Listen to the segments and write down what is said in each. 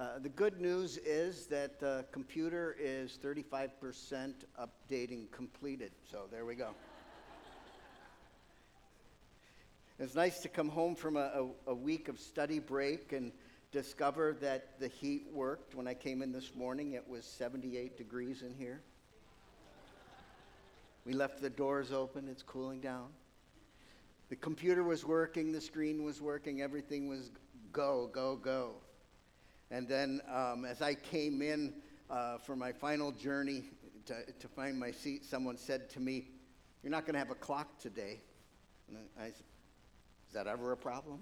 The good news is that the computer is 35% updating completed. So there we go. It's nice to come home from a week of study break and discover that the heat worked. When I came in this morning, it was 78 degrees in here. We left the doors open. It's cooling down. The computer was working. The screen was working. Everything was go, go, go. And then as I came in for my final journey to find my seat, someone said to me, "You're not going to have a clock today." And I said, "Is that ever a problem?"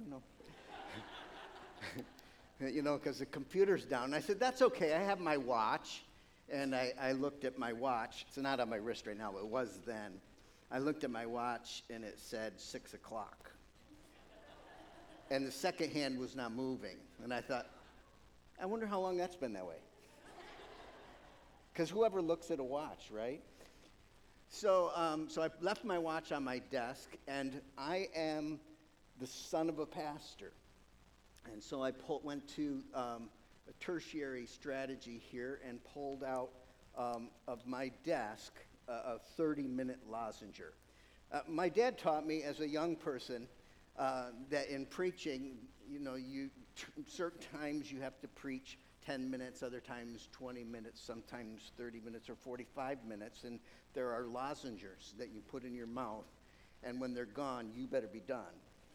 Because the computer's down. And I said, "That's okay. I have my watch." And I looked at my watch. It's not on my wrist right now, but it was then. I looked at my watch, and it said 6 o'clock. And the second hand was not moving. And I thought, I wonder how long that's been that way. Because whoever looks at a watch, right? So I left my watch on my desk, and I am the son of a pastor. And so I went to a tertiary strategy here and pulled out of my desk a 30-minute lozenger. My dad taught me as a young person that in preaching, certain times you have to preach 10 minutes, other times 20 minutes, sometimes 30 minutes or 45 minutes, and there are lozengers that you put in your mouth, and when they're gone, you better be done.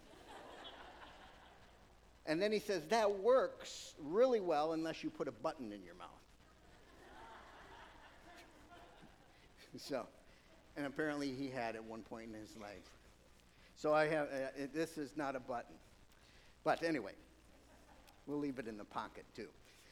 And then he says, that works really well unless you put a button in your mouth. And apparently he had at one point in his life. So I have, this is not a button. But anyway, we'll leave it in the pocket too.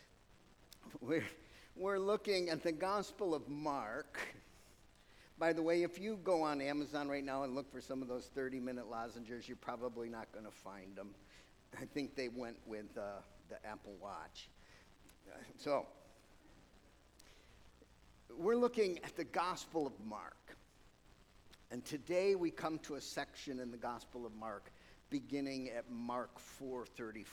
We're looking at the Gospel of Mark. By the way, if you go on Amazon right now and look for some of those 30-minute lozengers, you're probably not going to find them. I think they went with the Apple Watch. So we're looking at the Gospel of Mark. And today we come to a section in the Gospel of Mark beginning at Mark 4:35.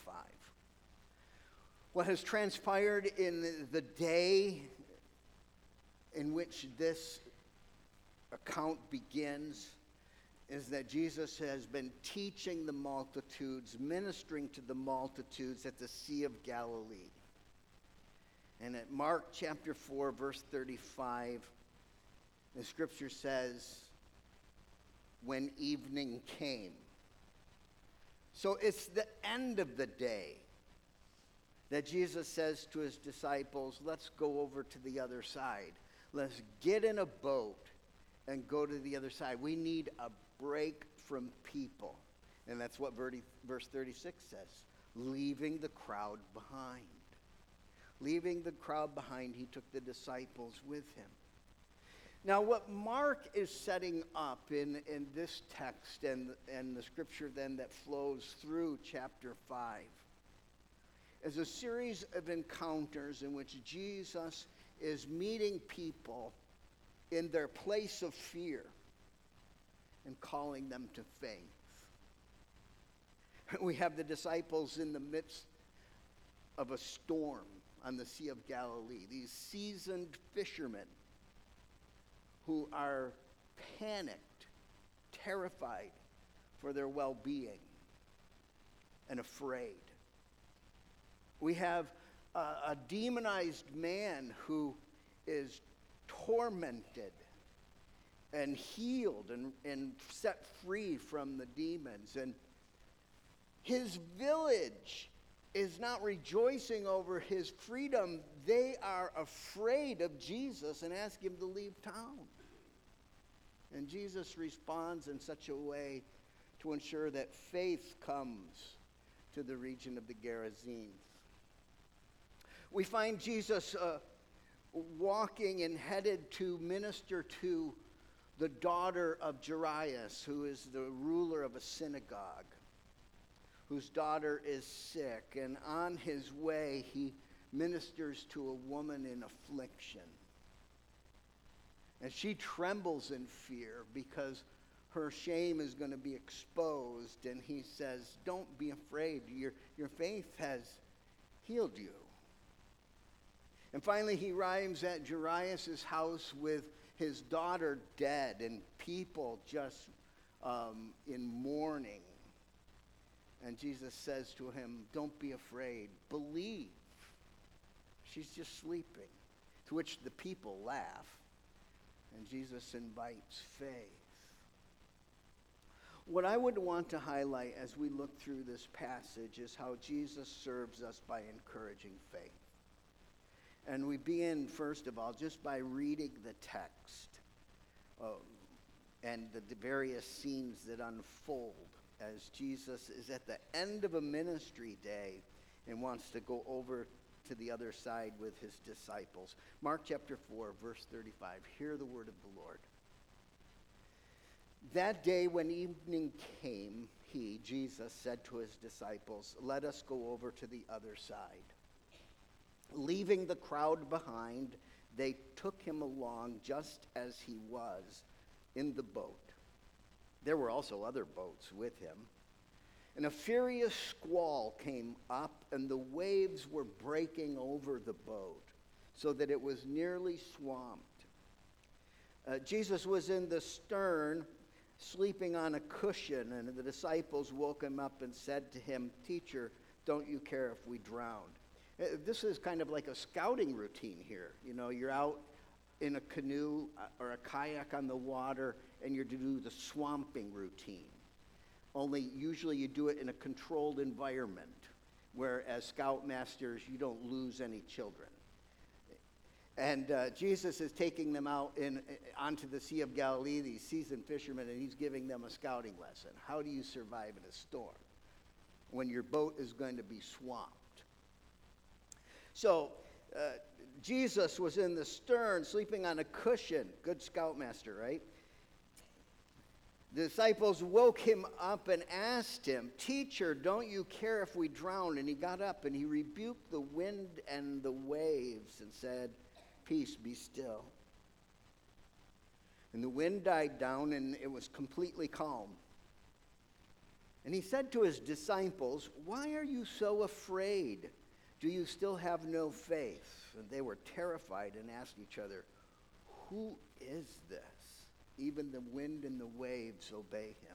What has transpired in the day in which this account begins is that Jesus has been teaching the multitudes, ministering to the multitudes at the Sea of Galilee. And at Mark chapter 4, verse 35, the scripture says, when evening came. So it's the end of the day that Jesus says to his disciples, let's go over to the other side. Let's get in a boat and go to the other side. We need a break from people. And that's what verse 36 says, leaving the crowd behind. Leaving the crowd behind, he took the disciples with him. Now, what Mark is setting up in this text and the scripture then that flows through chapter 5 is a series of encounters in which Jesus is meeting people in their place of fear and calling them to faith. We have the disciples in the midst of a storm on the Sea of Galilee, these seasoned fishermen who are panicked, terrified for their well-being, and afraid. We have a demonized man who is tormented and healed and set free from the demons. And his village is not rejoicing over his freedom. They are afraid of Jesus and ask him to leave town. And Jesus responds in such a way to ensure that faith comes to the region of the Gerasenes. We find Jesus walking and headed to minister to the daughter of Jairus, who is the ruler of a synagogue, whose daughter is sick. And on his way, he ministers to a woman in affliction. And she trembles in fear because her shame is going to be exposed. And he says, don't be afraid. Your faith has healed you. And finally, he arrives at Jairus' house with his daughter dead and people just in mourning. And Jesus says to him, "Don't be afraid. Believe. She's just sleeping." To which the people laugh. And Jesus invites faith. What I would want to highlight as we look through this passage is how Jesus serves us by encouraging faith. And we begin, first of all, just by reading the text and the various scenes that unfold as Jesus is at the end of a ministry day and wants to go over to the other side with his disciples. Mark chapter 4, verse 35. Hear the word of the Lord. That day when evening came, he, Jesus, said to his disciples, "Let us go over to the other side." Leaving the crowd behind, they took him along just as he was in the boat. There were also other boats with him. And a furious squall came up, and the waves were breaking over the boat, so that it was nearly swamped. Jesus was in the stern, sleeping on a cushion, and the disciples woke him up and said to him, "Teacher, don't you care if we drown?" This is kind of like a scouting routine here. You know, you're out in a canoe or a kayak on the water, and you're to do the swamping routine. Only usually you do it in a controlled environment, where as scoutmasters you don't lose any children. And Jesus is taking them out onto the Sea of Galilee, these seasoned fishermen, and he's giving them a scouting lesson. How do you survive in a storm when your boat is going to be swamped? So Jesus was in the stern, sleeping on a cushion. Good scoutmaster, right? The disciples woke him up and asked him, "Teacher, don't you care if we drown?" And he got up and he rebuked the wind and the waves and said, "Peace, be still." And the wind died down and it was completely calm. And he said to his disciples, "Why are you so afraid? Do you still have no faith?" And they were terrified and asked each other, "Who is this? Even the wind and the waves obey him."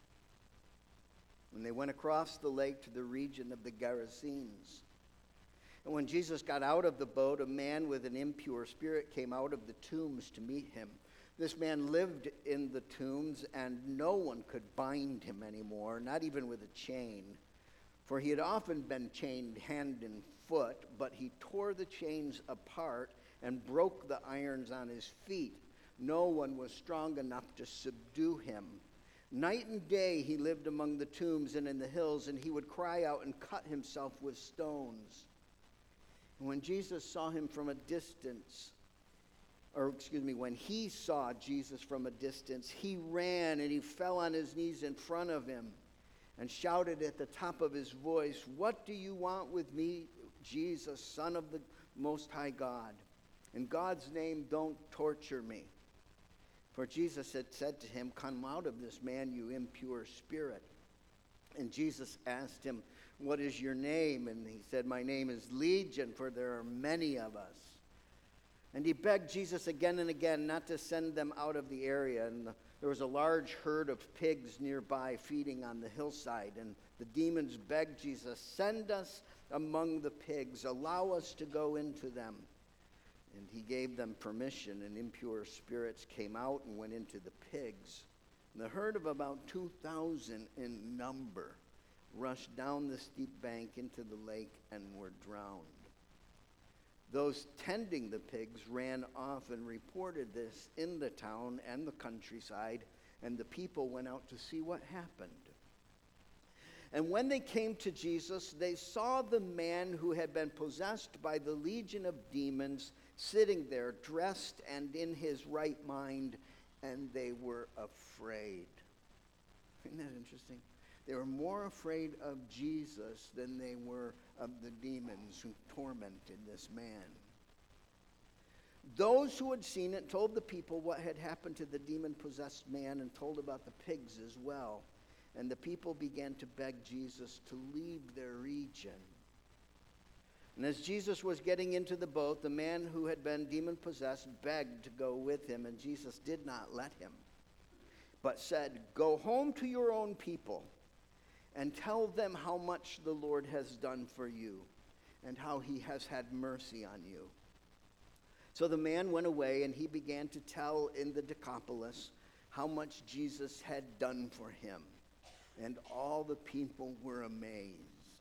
And they went across the lake to the region of the Gerasenes. And when Jesus got out of the boat, a man with an impure spirit came out of the tombs to meet him. This man lived in the tombs, and no one could bind him anymore, not even with a chain. For he had often been chained hand and foot, but he tore the chains apart and broke the irons on his feet. No one was strong enough to subdue him. Night and day he lived among the tombs and in the hills, and he would cry out and cut himself with stones. And when Jesus saw him from a distance, when he saw Jesus from a distance, he ran and he fell on his knees in front of him and shouted at the top of his voice, "What do you want with me, Jesus, Son of the Most High God? In God's name, don't torture me." For Jesus had said to him, "Come out of this man, you impure spirit." And Jesus asked him, "What is your name?" And he said, "My name is Legion, for there are many of us." And he begged Jesus again and again not to send them out of the area. And there was a large herd of pigs nearby feeding on the hillside. And the demons begged Jesus, "Send us among the pigs. Allow us to go into them." And he gave them permission, and impure spirits came out and went into the pigs. And the herd of about 2,000 in number rushed down the steep bank into the lake and were drowned. Those tending the pigs ran off and reported this in the town and the countryside, and the people went out to see what happened. And when they came to Jesus, they saw the man who had been possessed by the legion of demons sitting there, dressed and in his right mind, and they were afraid. Isn't that interesting? They were more afraid of Jesus than they were of the demons who tormented this man. Those who had seen it told the people what had happened to the demon-possessed man and told about the pigs as well. And the people began to beg Jesus to leave their region. And as Jesus was getting into the boat, the man who had been demon-possessed begged to go with him, and Jesus did not let him, but said, "Go home to your own people and tell them how much the Lord has done for you and how he has had mercy on you." So the man went away, and he began to tell in the Decapolis how much Jesus had done for him, and all the people were amazed.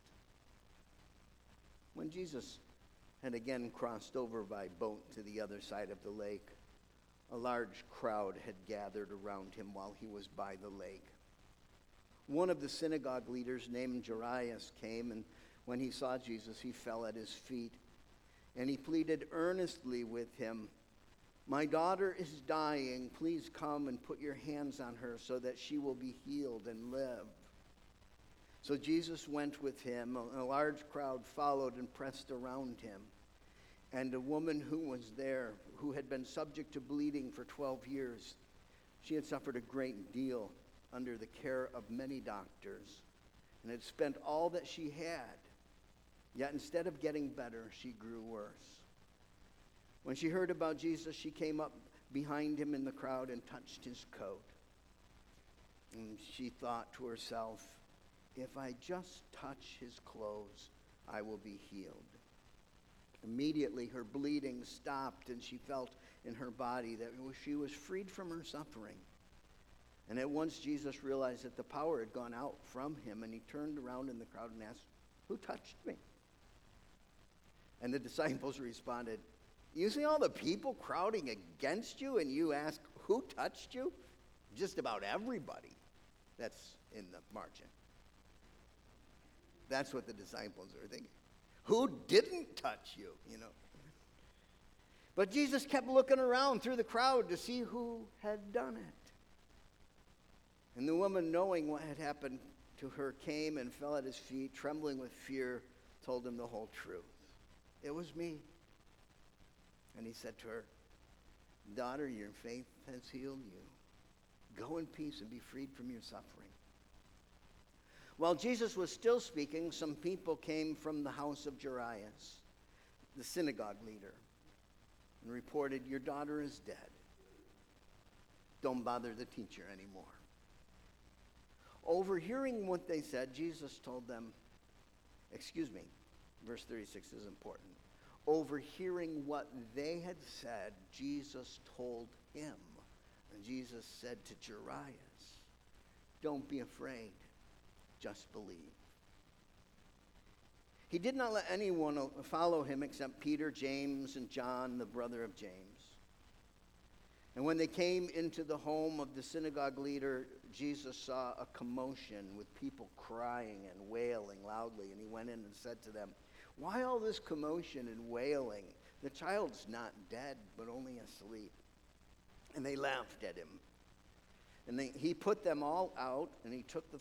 When Jesus had again crossed over by boat to the other side of the lake, a large crowd had gathered around him while he was by the lake. One of the synagogue leaders named Jairus came, and when he saw Jesus, he fell at his feet, and he pleaded earnestly with him, "My daughter is dying. Please come and put your hands on her so that she will be healed and live." So Jesus went with him. A large crowd followed and pressed around him. And a woman who was there, who had been subject to bleeding for 12 years, she had suffered a great deal under the care of many doctors and had spent all that she had. Yet instead of getting better, she grew worse. When she heard about Jesus, she came up behind him in the crowd and touched his coat. And she thought to herself, "If I just touch his clothes, I will be healed." Immediately her bleeding stopped, and she felt in her body that she was freed from her suffering. And at once Jesus realized that the power had gone out from him, and he turned around in the crowd and asked, "Who touched me?" And the disciples responded, "You see all the people crowding against you, and you ask, 'Who touched you?' Just about everybody." That's in the margin. That's what the disciples are thinking. Who didn't touch you, But Jesus kept looking around through the crowd to see who had done it. And the woman, knowing what had happened to her, came and fell at his feet, trembling with fear, told him the whole truth. "It was me." And he said to her, "Daughter, your faith has healed you. Go in peace and be freed from your suffering." While Jesus was still speaking, some people came from the house of Jairus, the synagogue leader, and reported, "Your daughter is dead. Don't bother the teacher anymore." Overhearing what they said, Jesus told them, verse 36 is important. Overhearing what they had said, Jesus told him, and Jesus said to Jairus, "Don't be afraid. Just believe." He did not let anyone follow him except Peter, James, and John, the brother of James. And when they came into the home of the synagogue leader, Jesus saw a commotion with people crying and wailing loudly. And he went in and said to them, "Why all this commotion and wailing? The child's not dead, but only asleep." And they laughed at him. And he put them all out, and he took the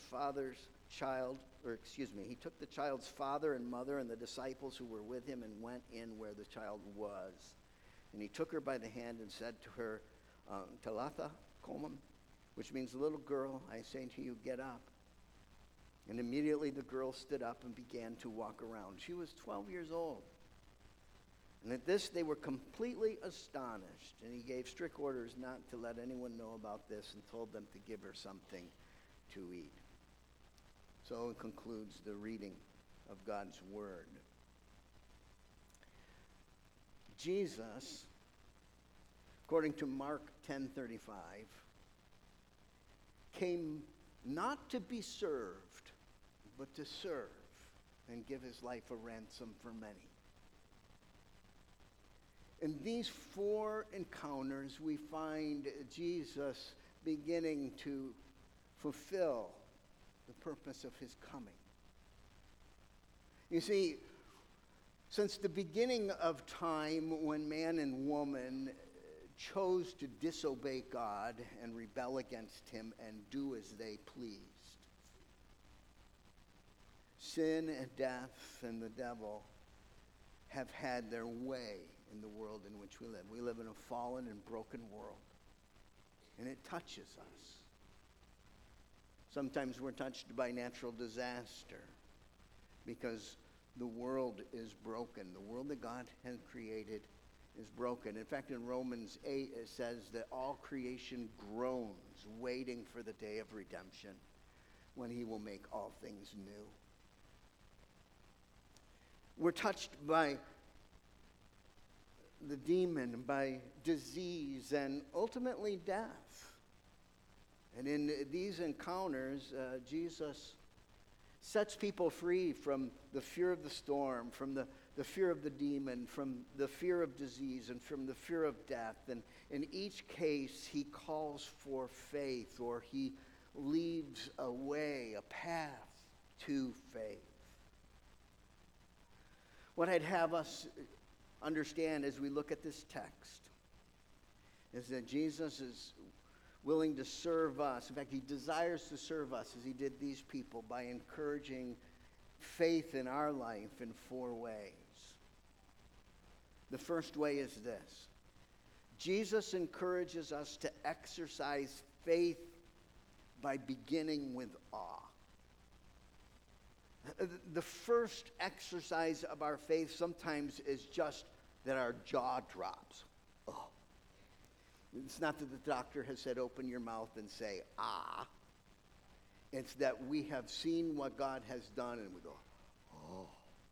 child's father and mother and the disciples who were with him and went in where the child was. And he took her by the hand and said to her, "Talitha koum," which means, "Little girl, I say to you, get up." And immediately the girl stood up and began to walk around. She was 12 years old. And at this they were completely astonished. And he gave strict orders not to let anyone know about this and told them to give her something to eat. So it concludes the reading of God's word. Jesus, according to Mark 10:35, came not to be served, but to serve and give his life a ransom for many. In these four encounters, we find Jesus beginning to fulfill the purpose of his coming. You see, since the beginning of time, when man and woman chose to disobey God and rebel against him and do as they pleased, sin and death and the devil have had their way in the world in which we live. We live in a fallen and broken world, and it touches us. Sometimes we're touched by natural disaster because The world is broken. The world that God has created is broken. In fact, in Romans 8, it says that all creation groans, waiting for the day of redemption, when he will make all things new. We're touched by the demon, by disease, and ultimately death. And in these encounters, Jesus sets people free from the fear of the storm, from the fear of the demon, from the fear of disease, and from the fear of death. And in each case, he calls for faith, or he leaves a way, a path to faith. What I'd have us understand as we look at this text is that Jesus is willing to serve us. In fact, he desires to serve us as he did these people by encouraging faith in our life in 4 ways. The first way is this: Jesus encourages us to exercise faith by beginning with awe. The first exercise of our faith sometimes is just that our jaw drops. Oh. It's not that the doctor has said, open your mouth and say, ah. It's that we have seen what God has done and we go, oh.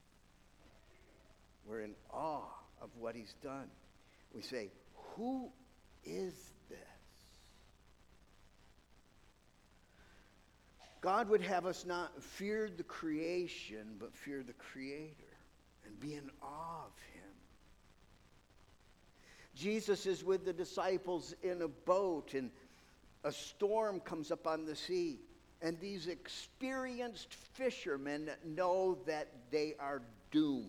We're in awe of what he's done. We say, who is this? God would have us not fear the creation, but fear the Creator and be in awe of him. Jesus is with the disciples in a boat, and a storm comes up on the sea. And these experienced fishermen know that they are doomed.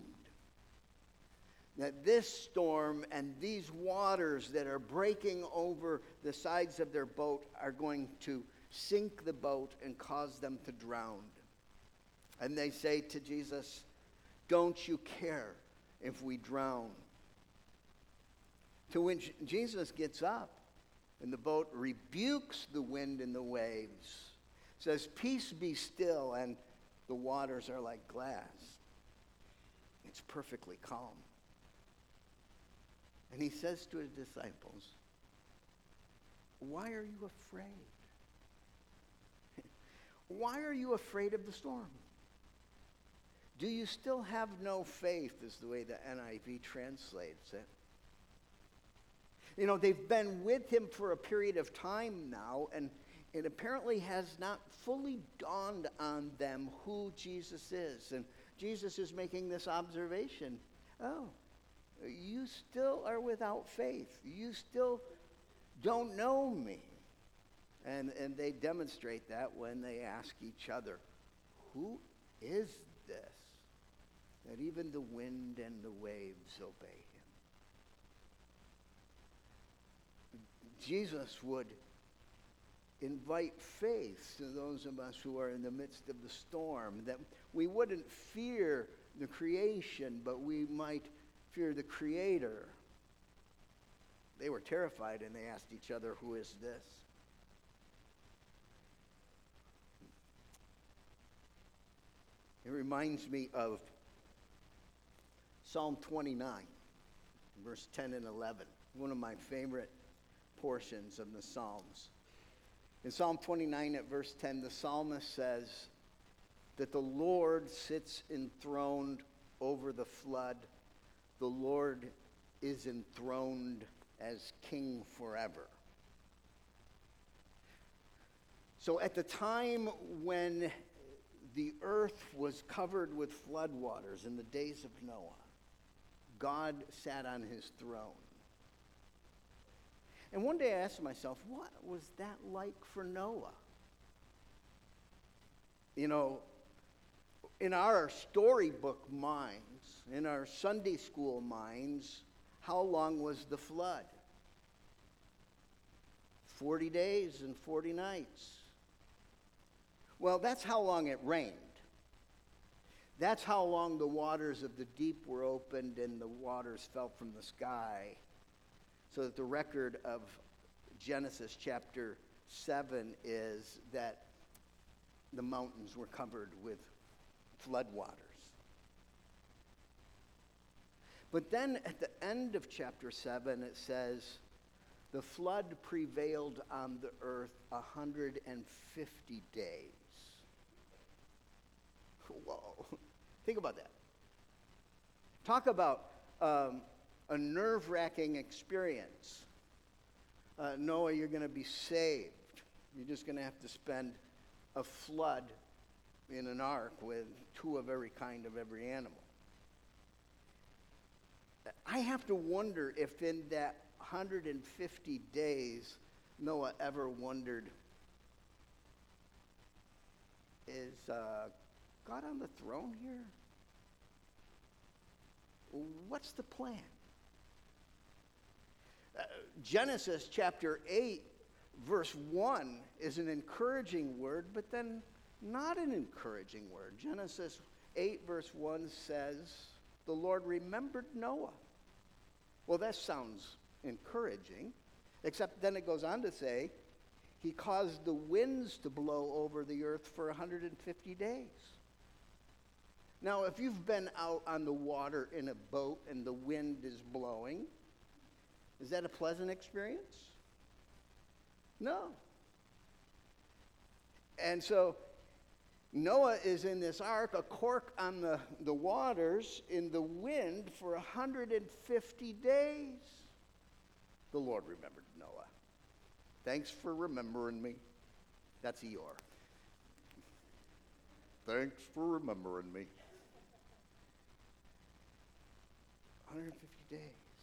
That this storm and these waters that are breaking over the sides of their boat are going to sink the boat and cause them to drown. And they say to Jesus, don't you care if we drown? To which Jesus gets up, and the boat rebukes the wind and the waves, says, peace be still, and the waters are like glass. It's perfectly calm. And he says to his disciples, why are you afraid? Why are you afraid of the storm? Do you still have no faith, is the way the NIV translates it. You know, they've been with him for a period of time now, and it apparently has not fully dawned on them who Jesus is. And Jesus is making this observation. Oh, you still are without faith. You still don't know me. And they demonstrate that when they ask each other, who is this, that even the wind and the waves obey him? Jesus would invite faith to those of us who are in the midst of the storm, that we wouldn't fear the creation, but we might fear the Creator. They were terrified, and they asked each other, who is this? It reminds me of Psalm 29, verse 10 and 11, one of my favorite portions of the Psalms. In Psalm 29 at verse 10, the psalmist says that the Lord sits enthroned over the flood. The Lord is enthroned as king forever. So at the time when the earth was covered with floodwaters in the days of Noah, God sat on his throne. And one day I asked myself, what was that like for Noah? You know, in our storybook minds, in our Sunday school minds, how long was the flood? 40 days and 40 nights. Well, that's how long it rained. That's how long the waters of the deep were opened and the waters fell from the sky. So that the record of Genesis chapter 7 is that the mountains were covered with floodwaters. But then at the end of chapter 7, it says, the flood prevailed on the earth 150 days. Whoa. Think about that. Talk about a nerve-wracking experience. Noah, you're going to be saved. You're just going to have to spend a flood in an ark with 2 of every kind of every animal. I have to wonder if in that 150 days, Noah ever wondered, is God on the throne here? What's the plan? Genesis chapter 8, verse 1 is an encouraging word, but then not an encouraging word. Genesis 8, verse 1 says, the Lord remembered Noah. Well, that sounds encouraging, except then it goes on to say, he caused the winds to blow over the earth for 150 days. Now, if you've been out on the water in a boat and the wind is blowing, is that a pleasant experience? No. And so Noah is in this ark, a cork on the waters in the wind for 150 days. The Lord remembered Noah. Thanks for remembering me. That's Eeyore. Thanks for remembering me. 150 days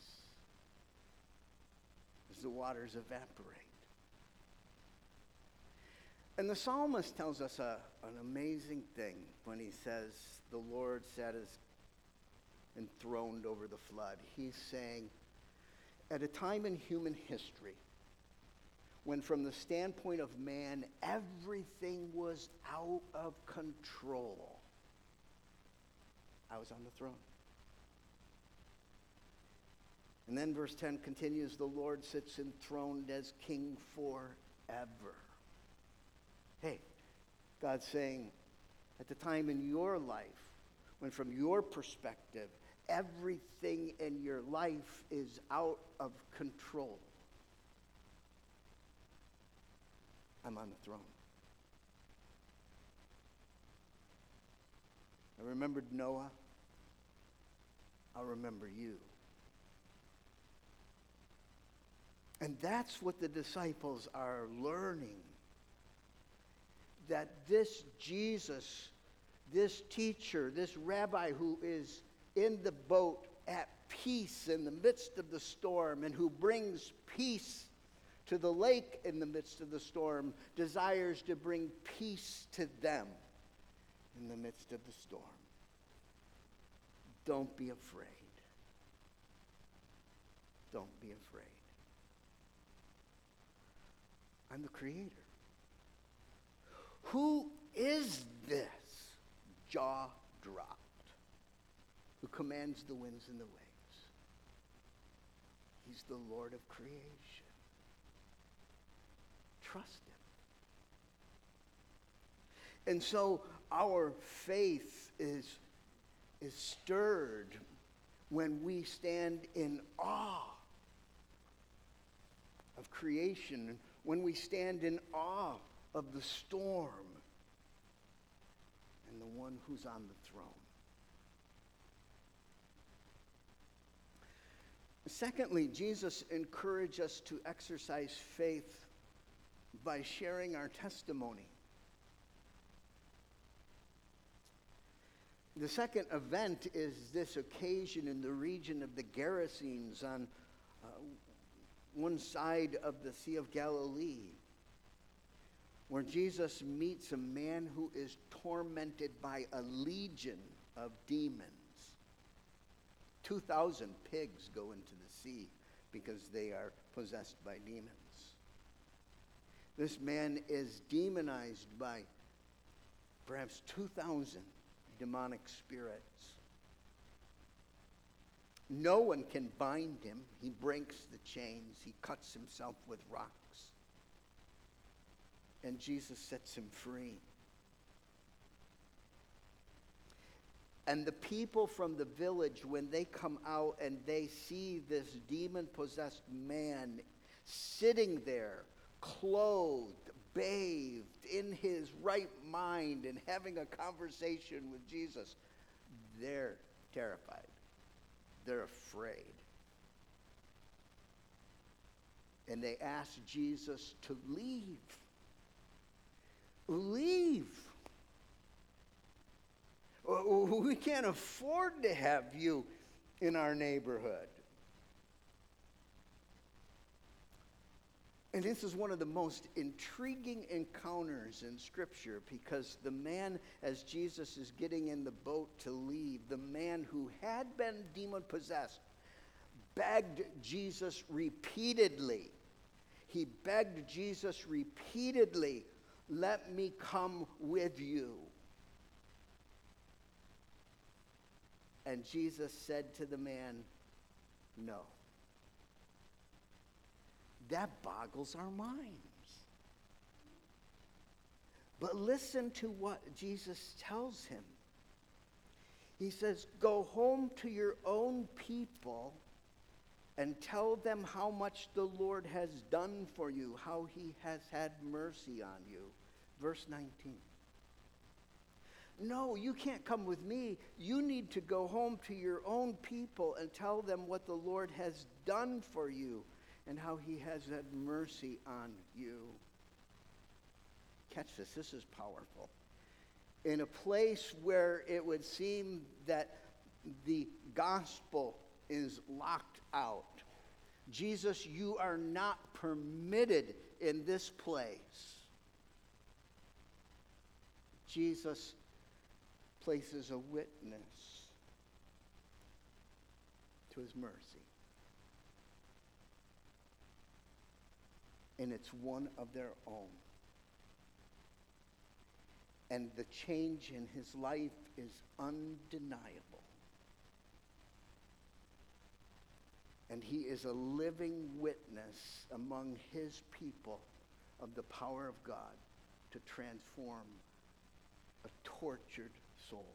as the waters evaporate. And the psalmist tells us an amazing thing when he says, the Lord sat as enthroned over the flood. He's saying, at a time in human history, when from the standpoint of man, everything was out of control, I was on the throne. And then verse 10 continues, the Lord sits enthroned as king forever. Hey, God's saying, at the time in your life, when from your perspective, everything in your life is out of control, I'm on the throne. I remembered Noah. I'll remember you. And that's what the disciples are learning. That this Jesus, this teacher, this rabbi who is in the boat at peace in the midst of the storm and who brings peace to the lake in the midst of the storm, desires to bring peace to them in the midst of the storm. Don't be afraid. Don't be afraid. I'm the creator. Who is this jaw dropped who commands the winds and the waves? He's the Lord of creation. Trust him. And so our faith is stirred when we stand in awe of creation, when we stand in awe of the storm and the one who's on the throne. Secondly, Jesus encouraged us to exercise faith by sharing our testimony. The second event is this occasion in the region of the Gerasenes on one side of the Sea of Galilee, where Jesus meets a man who is tormented by a legion of demons. 2,000 pigs go into the sea because they are possessed by demons. This man is demonized by perhaps 2,000 demonic spirits. No one can bind him. He breaks the chains. He cuts himself with rocks. And Jesus sets him free. And the people from the village, when they come out and they see this demon-possessed man sitting there, clothed, bathed, in his right mind, and having a conversation with Jesus, they're terrified. They're afraid. And they ask Jesus to leave. Leave. We can't afford to have you in our neighborhood. And this is one of the most intriguing encounters in Scripture, because the man, as Jesus is getting in the boat to leave, the man who had been demon-possessed begged Jesus repeatedly. He begged Jesus repeatedly, "Let me come with you." And Jesus said to the man, "No." That boggles our minds. But listen to what Jesus tells him. He says, "Go home to your own people and tell them how much the Lord has done for you, how he has had mercy on you." Verse 19. "No, you can't come with me. You need to go home to your own people and tell them what the Lord has done for you and how he has had mercy on you." Catch this. This is powerful. In a place where it would seem that the gospel is locked out, Jesus, you are not permitted in this place. Jesus places a witness to his mercy. And it's one of their own. And the change in his life is undeniable. And he is a living witness among his people of the power of God to transform a tortured soul.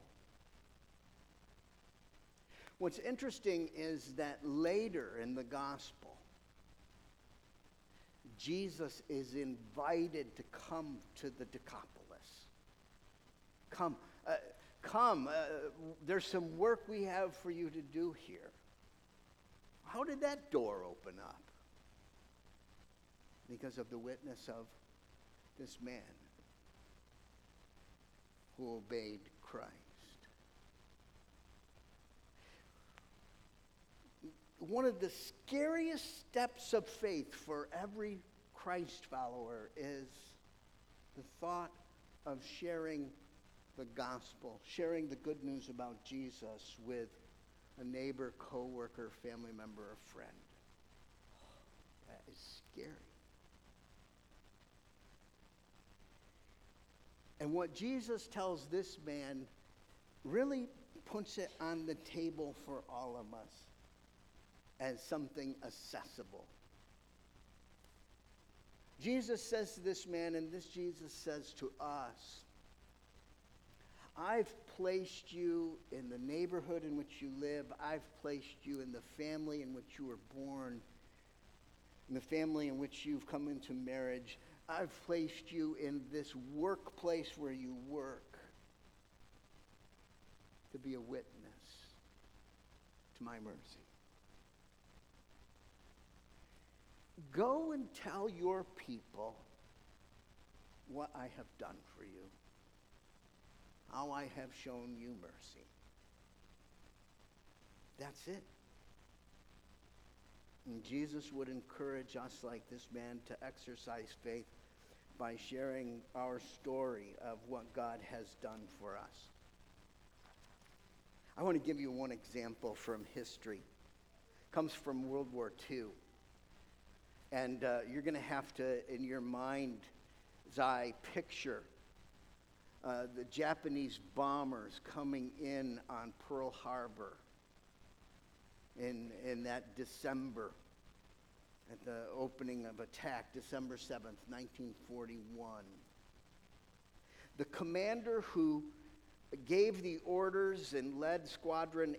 What's interesting is that later in the gospel, Jesus is invited to come to the Decapolis. Come. There's some work we have for you to do here. How did that door open up? Because of the witness of this man who obeyed Christ. One of the scariest steps of faith for every Christ follower is the thought of sharing the gospel, sharing the good news about Jesus with a neighbor, coworker, family member, or friend. That is scary. And what Jesus tells this man really puts it on the table for all of us as something accessible. Jesus says to this man, and this Jesus says to us, I've placed you in the neighborhood in which you live. I've placed you in the family in which you were born, in the family in which you've come into marriage. I've placed you in this workplace where you work to be a witness to my mercy. Go and tell your people what I have done for you, how I have shown you mercy. That's it. And Jesus would encourage us, like this man, to exercise faith by sharing our story of what God has done for us. I want to give you one example from history. It comes from World War II. And you're going to have to, in your mind's eye, picture the Japanese bombers coming in on Pearl Harbor in that December, at the opening of attack, December 7th, 1941. The commander who gave the orders and led a squadron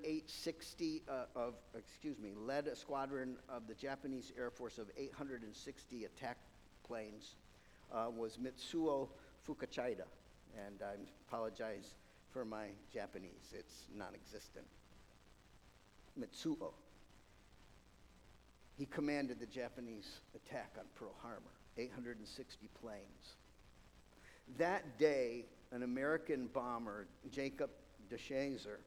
of the Japanese Air Force of 860 attack planes, was Mitsuo Fukushida. And I apologize for my Japanese. It's non-existent. Mitsuo. He commanded the Japanese attack on Pearl Harbor, 860 planes. That day, an American bomber, Jacob DeShazer,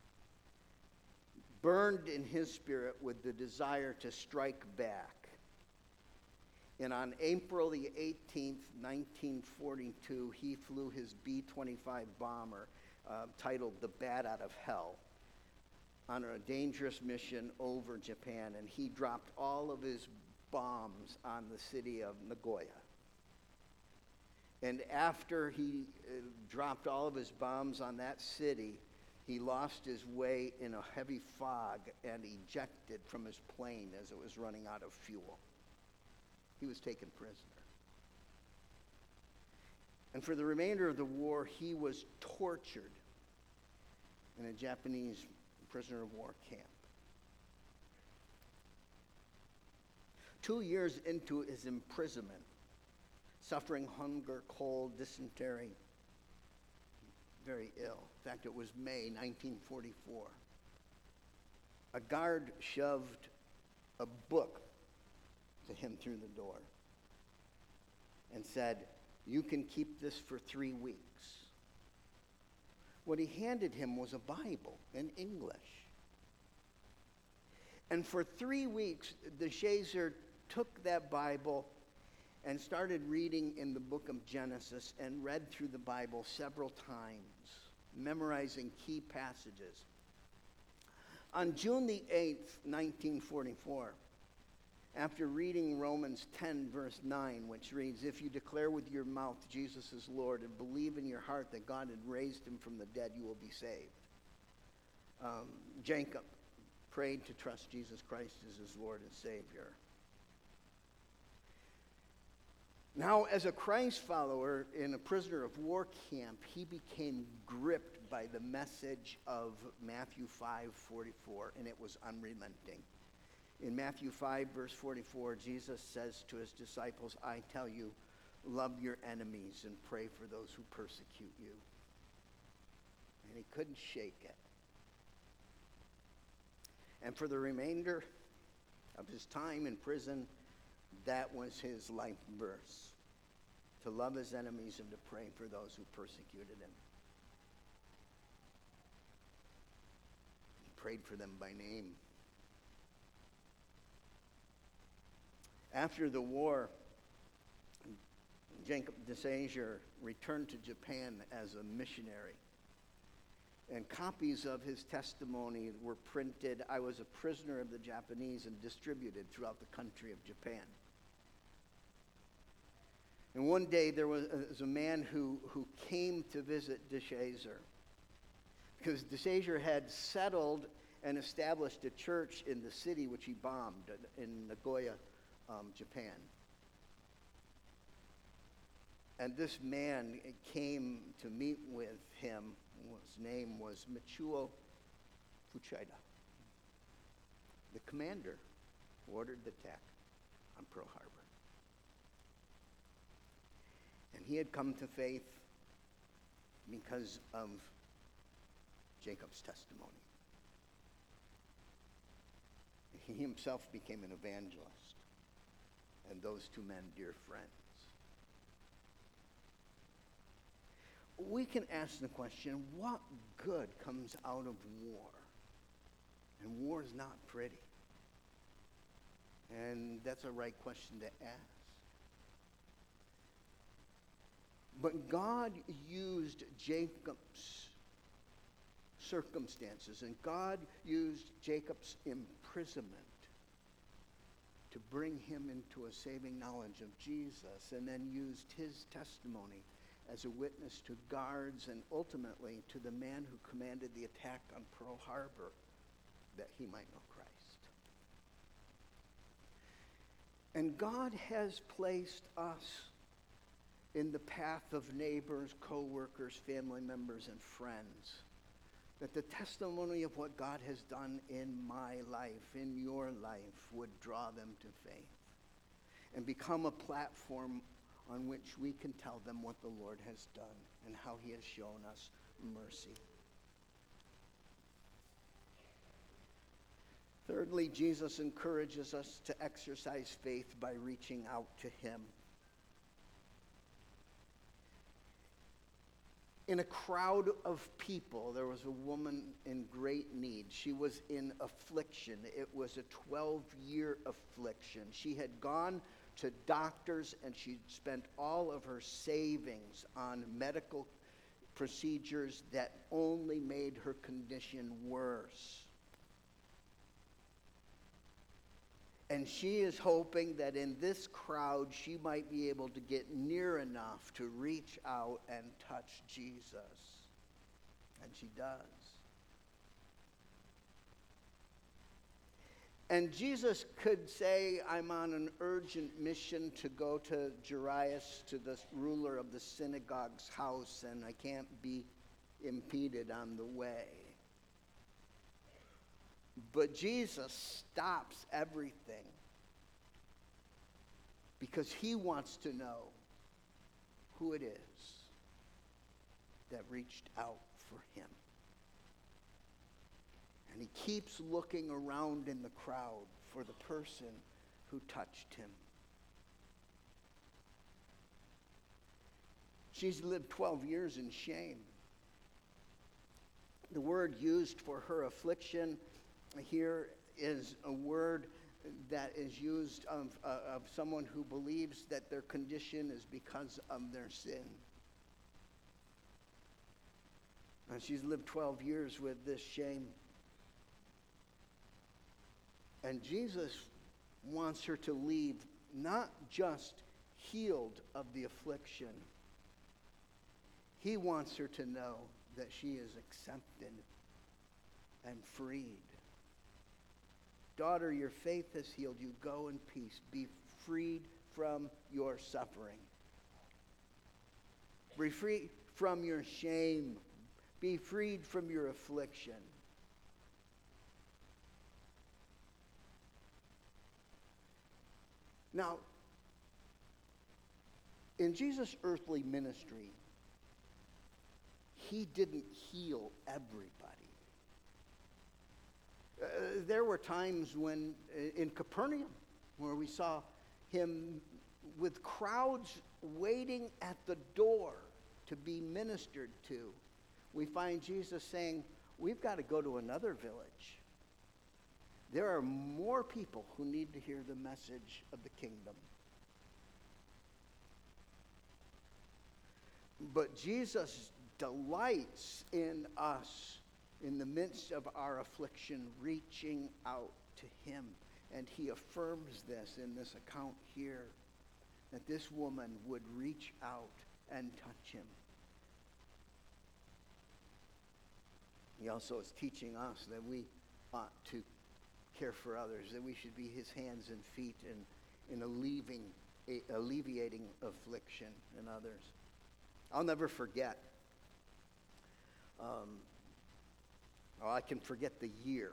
burned in his spirit with the desire to strike back. And on April the 18th, 1942, he flew his B-25 bomber, titled The Bat Out of Hell, on a dangerous mission over Japan, and he dropped all of his bombs on the city of Nagoya. And after he dropped all of his bombs on that city, he lost his way in a heavy fog and ejected from his plane as it was running out of fuel. He was taken prisoner. And for the remainder of the war, he was tortured in a Japanese prisoner of war camp. 2 years into his imprisonment, suffering hunger, cold, dysentery, very ill. In fact, it was May 1944. A guard shoved a book to him through the door and said, "You can keep this for 3 weeks." What he handed him was a Bible in English. And for 3 weeks, DeShazer took that Bible and started reading in the book of Genesis and read through the Bible several times, memorizing key passages. On June the 8th, 1944, after reading Romans 10, verse 9, which reads, "If you declare with your mouth Jesus is Lord and believe in your heart that God had raised him from the dead, you will be saved." Jacob prayed to trust Jesus Christ as his Lord and Savior. Now, as a Christ follower in a prisoner of war camp, he became gripped by the message of Matthew 5:44, and it was unrelenting. In Matthew 5, verse 44, Jesus says to his disciples, "I tell you, love your enemies and pray for those who persecute you." And he couldn't shake it. And for the remainder of his time in prison, that was his life verse, to love his enemies and to pray for those who persecuted him. He prayed for them by name. After the war, Jacob DeShazer returned to Japan as a missionary. And copies of his testimony were printed. "I was a prisoner of the Japanese," and distributed throughout the country of Japan. And one day there was a man who came to visit DeShazer, because DeShazer had settled and established a church in the city which he bombed in Nagoya, Japan. And this man came to meet with him. His name was Mitsuo Fukushida, the commander who ordered the attack on Pearl Harbor. And he had come to faith because of Jacob's testimony. He himself became an evangelist, and those two men, dear friends. We can ask the question, what good comes out of war? And war is not pretty. And that's a right question to ask. But God used Jacob's circumstances, and God used Jacob's imprisonment to bring him into a saving knowledge of Jesus, and then used his testimony as a witness to guards and ultimately to the man who commanded the attack on Pearl Harbor, that he might know Christ. And God has placed us in the path of neighbors, co-workers, family members, and friends. That the testimony of what God has done in my life, in your life, would draw them to faith and become a platform on which we can tell them what the Lord has done and how he has shown us mercy. Thirdly, Jesus encourages us to exercise faith by reaching out to him. In a crowd of people, there was a woman in great need. She was in affliction. It was a 12-year affliction. She had gone to doctors and she'd spent all of her savings on medical procedures that only made her condition worse. And she is hoping that in this crowd she might be able to get near enough to reach out and touch Jesus. And she does. And Jesus could say, I'm on an urgent mission to go to Jairus, to the ruler of the synagogue's house, and I can't be impeded on the way. But Jesus stops everything because he wants to know who it is that reached out for him. And he keeps looking around in the crowd for the person who touched him. She's lived 12 years in shame. The word used for her affliction here is a word that is used of someone who believes that their condition is because of their sin. And she's lived 12 years with this shame. And Jesus wants her to leave not just healed of the affliction. He wants her to know that she is accepted and freed. Daughter, your faith has healed you. Go in peace. Be freed from your suffering. Be free from your shame. Be freed from your affliction. Now, in Jesus' earthly ministry, he didn't heal everybody. There were times when, in Capernaum, where we saw him with crowds waiting at the door to be ministered to. We find Jesus saying, we've got to go to another village. There are more people who need to hear the message of the kingdom. But Jesus delights in us in the midst of our affliction, reaching out to him. And he affirms this in this account here, that this woman would reach out and touch him. He also is teaching us that we ought to care for others, that we should be his hands and feet in alleviating affliction in others. I'll never forget. I can forget the year.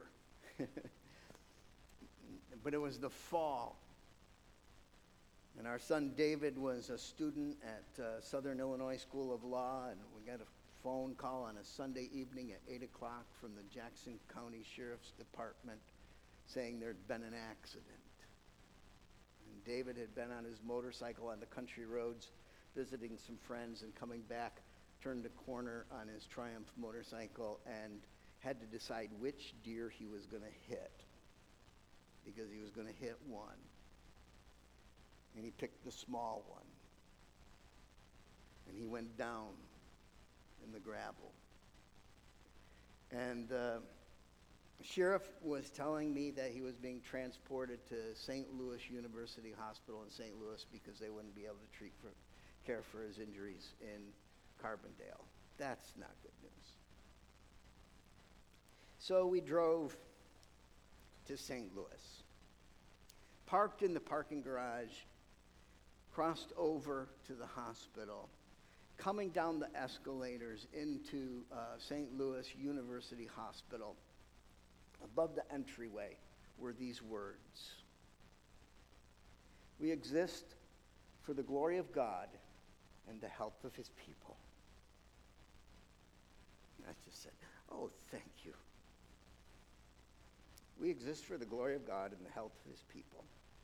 But it was the fall. And our son David was a student at Southern Illinois School of Law, and we got a phone call on a Sunday evening at 8 o'clock from the Jackson County Sheriff's Department saying there'd been an accident. And David had been on his motorcycle on the country roads visiting some friends, and coming back, turned a corner on his Triumph motorcycle and had to decide which deer he was going to hit, because he was going to hit one. And he picked the small one. And he went down in the gravel. And the sheriff was telling me that he was being transported to St. Louis University Hospital in St. Louis because they wouldn't be able to care for his injuries in Carbondale. That's not good news. So we drove to St. Louis, parked in the parking garage, crossed over to the hospital. Coming down the escalators into St. Louis University Hospital, above the entryway were these words: "We exist for the glory of God and the health of his people." I just said, oh, thank you. We exist for the glory of God and the health of his people.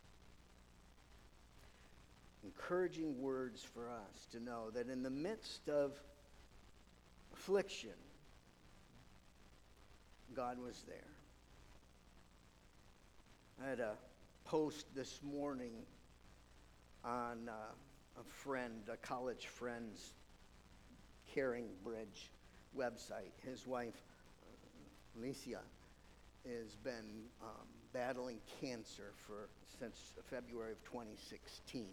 Encouraging words for us to know that in the midst of affliction, God was there. I had a post this morning on a college friend's Caring Bridge website. His wife, Alicia, has been battling cancer since February of 2016.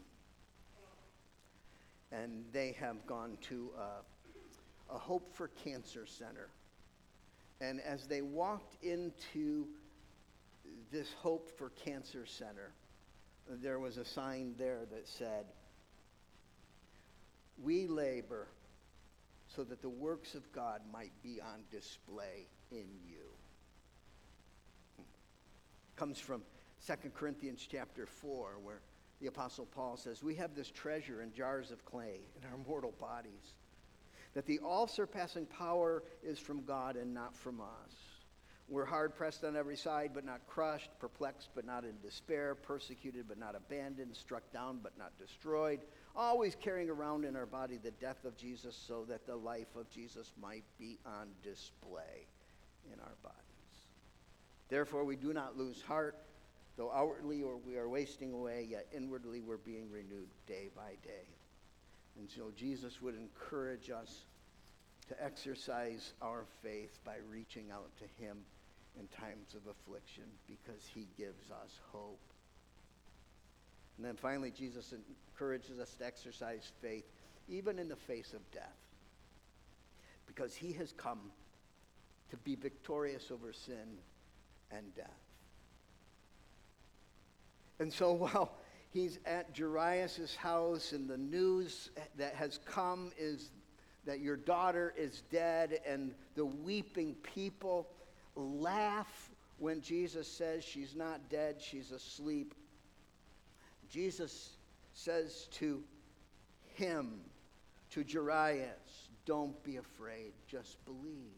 And they have gone to a Hope for Cancer Center. And as they walked into this Hope for Cancer Center, there was a sign there that said, "We labor so that the works of God might be on display in you." Comes from 2 Corinthians chapter 4, where the Apostle Paul says, "We have this treasure in jars of clay in our mortal bodies, that the all-surpassing power is from God and not from us. We're hard-pressed on every side, but not crushed, perplexed, but not in despair, persecuted, but not abandoned, struck down, but not destroyed, always carrying around in our body the death of Jesus, so that the life of Jesus might be on display in our bodies. Therefore, we do not lose heart, though outwardly we are wasting away, yet inwardly we're being renewed day by day." And so Jesus would encourage us to exercise our faith by reaching out to him in times of affliction, because he gives us hope. And then finally, Jesus encourages us to exercise faith even in the face of death, because he has come to be victorious over sin and death. And so while he's at Jairus' house, and the news that has come is that your daughter is dead, and the weeping people laugh when Jesus says she's not dead, she's asleep, Jesus says to him, to Jairus, "Don't be afraid, just believe."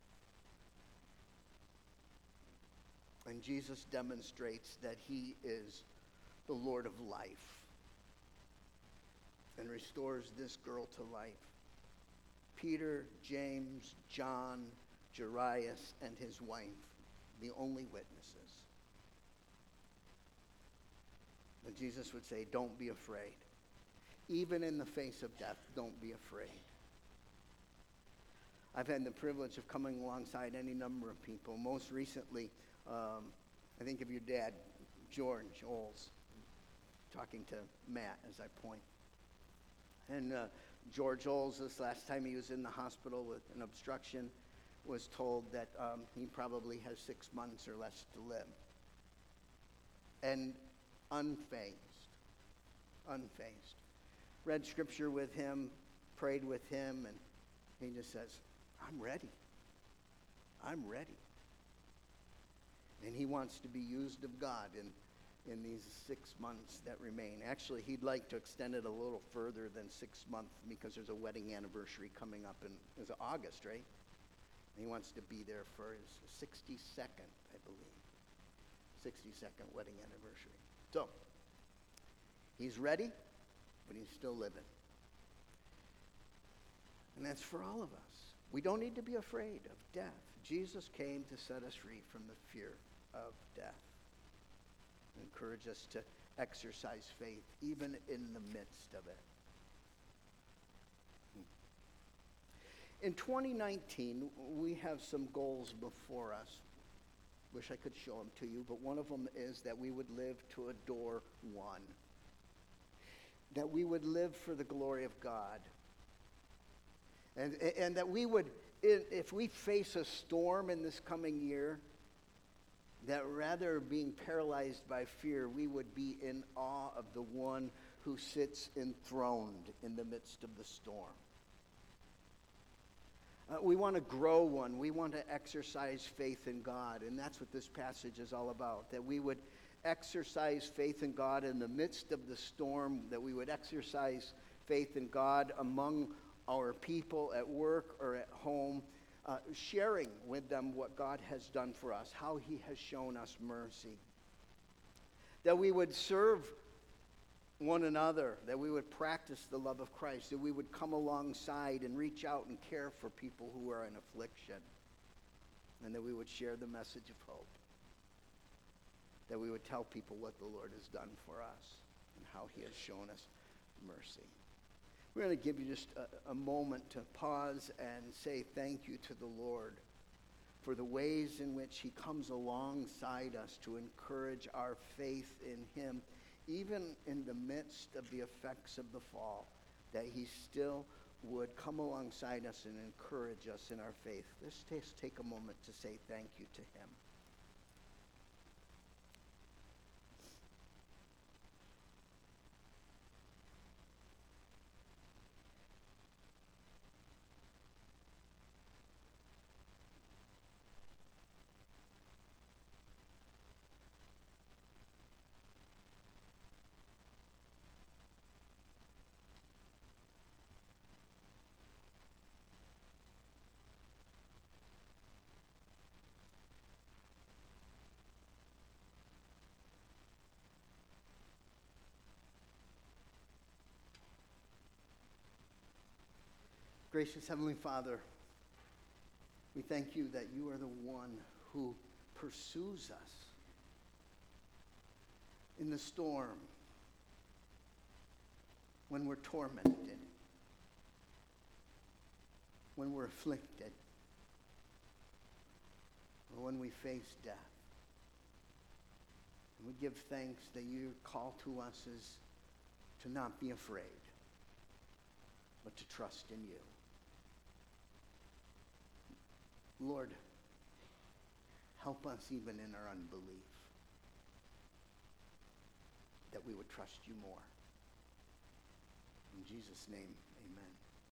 And Jesus demonstrates that he is the Lord of life and restores this girl to life. Peter, James, John, Jairus, and his wife, the only witnesses. But Jesus would say, don't be afraid. Even in the face of death, don't be afraid. I've had the privilege of coming alongside any number of people. Most recently, I think of your dad, George Oles, talking to Matt as I point. And George Oles, this last time he was in the hospital with an obstruction, was told that he probably has 6 months or less to live. And unfazed. Read scripture with him, prayed with him, and he just says, I'm ready. And he wants to be used of God in these 6 months that remain. Actually, he'd like to extend it a little further than 6 months, because there's a wedding anniversary coming up in August, right? And he wants to be there for his 62nd, I believe. 62nd wedding anniversary. So, he's ready, but he's still living. And that's for all of us. We don't need to be afraid of death. Jesus came to set us free from the fear of death. Encourage us to exercise faith even in the midst of it. In 2019, we have some goals before us. Wish I could show them to you, but one of them is that we would live to adore one. That we would live for the glory of God. And that we would, if we face a storm in this coming year, that rather being paralyzed by fear, we would be in awe of the one who sits enthroned in the midst of the storm. We want to grow one. We want to exercise faith in God. And that's what this passage is all about. That we would exercise faith in God in the midst of the storm. That we would exercise faith in God among our people at work or at home. Sharing with them what God has done for us. How he has shown us mercy. That we would serve one another, that we would practice the love of Christ, that we would come alongside and reach out and care for people who are in affliction, and that we would share the message of hope, that we would tell people what the Lord has done for us and how he has shown us mercy. We're going to give you just a moment to pause and say thank you to the Lord for the ways in which he comes alongside us to encourage our faith in him, even in the midst of the effects of the fall, that he still would come alongside us and encourage us in our faith. Let's just take a moment to say thank you to him. Gracious Heavenly Father, we thank you that you are the one who pursues us in the storm, when we're tormented, when we're afflicted, or when we face death. And we give thanks that your call to us is to not be afraid, but to trust in you. Lord, help us even in our unbelief, that we would trust you more. In Jesus' name, amen.